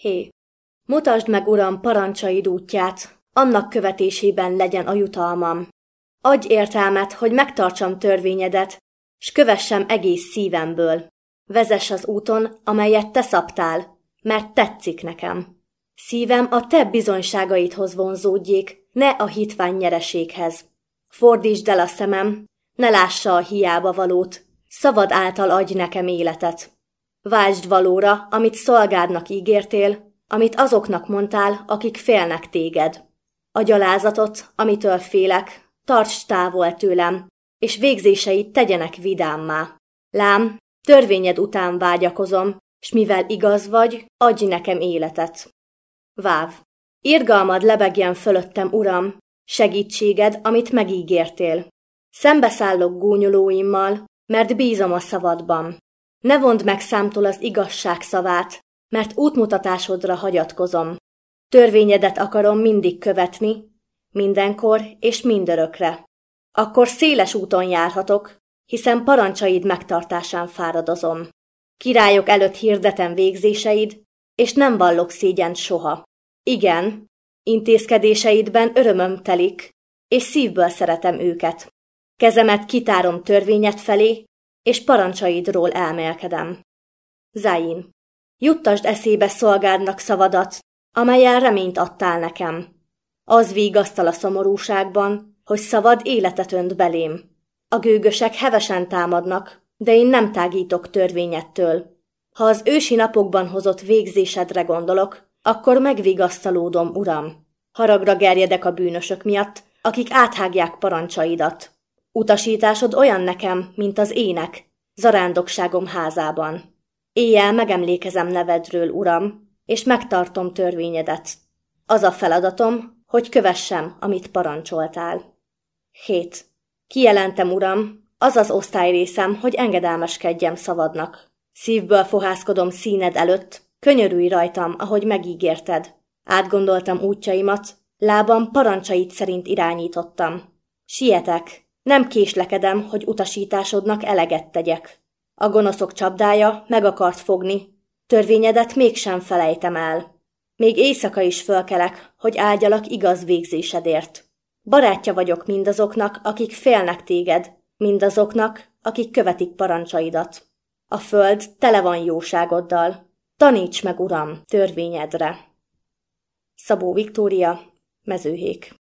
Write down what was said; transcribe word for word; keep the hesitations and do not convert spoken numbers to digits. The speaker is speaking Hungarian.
Hé, mutasd meg, Uram, parancsaid útját, annak követésében legyen a jutalmam. Adj értelmet, hogy megtartsam törvényedet, s kövessem egész szívemből. Vezess az úton, amelyet te szabtál, mert tetszik nekem. Szívem a te bizonyságaidhoz vonzódjék, ne a hitvány nyereséghez. Fordítsd el a szemem, ne lássa a hiába valót, szavad által adj nekem életet. Váltsd valóra, amit szolgádnak ígértél, amit azoknak mondtál, akik félnek téged. A gyalázatot, amitől félek, tartsd távol tőlem, és végzéseid tegyenek vidámmá. Lám, törvényed után vágyakozom, s mivel igaz vagy, adj nekem életet. Váv. Irgalmad lebegjen fölöttem, Uram, segítséged, amit megígértél. Szembeszállok gúnyolóimmal, mert bízom a szavadban. Ne vondd meg számtól az igazság szavát, mert útmutatásodra hagyatkozom. Törvényedet akarom mindig követni, mindenkor és mindörökre. Akkor széles úton járhatok, hiszen parancsaid megtartásán fáradozom. Királyok előtt hirdetem végzéseid, és nem vallok szégyent soha. Igen, intézkedéseidben örömöm telik, és szívből szeretem őket. Kezemet kitárom törvényed felé, és parancsaidról elmélkedem. Zain. Juttasd eszébe szolgádnak szavadat, amellyel reményt adtál nekem. Az vigasztal a szomorúságban, hogy szavad életet önt belém. A gőgösek hevesen támadnak, de én nem tágítok törvényettől. Ha az ősi napokban hozott végzésedre gondolok, akkor megvigasztalódom, Uram. Haragra gerjedek a bűnösök miatt, akik áthágják parancsaidat. Utasításod olyan nekem, mint az ének, zarándokságom házában. Éjjel megemlékezem nevedről, Uram, és megtartom törvényedet. Az a feladatom, hogy kövessem, amit parancsoltál. hét. Kijelentem, Uram, az az osztályrészem, hogy engedelmeskedjem szavadnak. Szívből fohászkodom színed előtt, könyörülj rajtam, ahogy megígérted. Átgondoltam útjaimat, lábam parancsait szerint irányítottam. Sietek, nem késlekedem, hogy utasításodnak eleget tegyek. A gonoszok csapdája meg akart fogni, törvényedet mégsem felejtem el. Még éjszaka is fölkelek, hogy áldjalak igaz végzésedért. Barátja vagyok mindazoknak, akik félnek téged, mindazoknak, akik követik parancsaidat. A föld tele van jóságoddal. Taníts meg, Uram, törvényedre. Szabó Viktória, Mezőhék.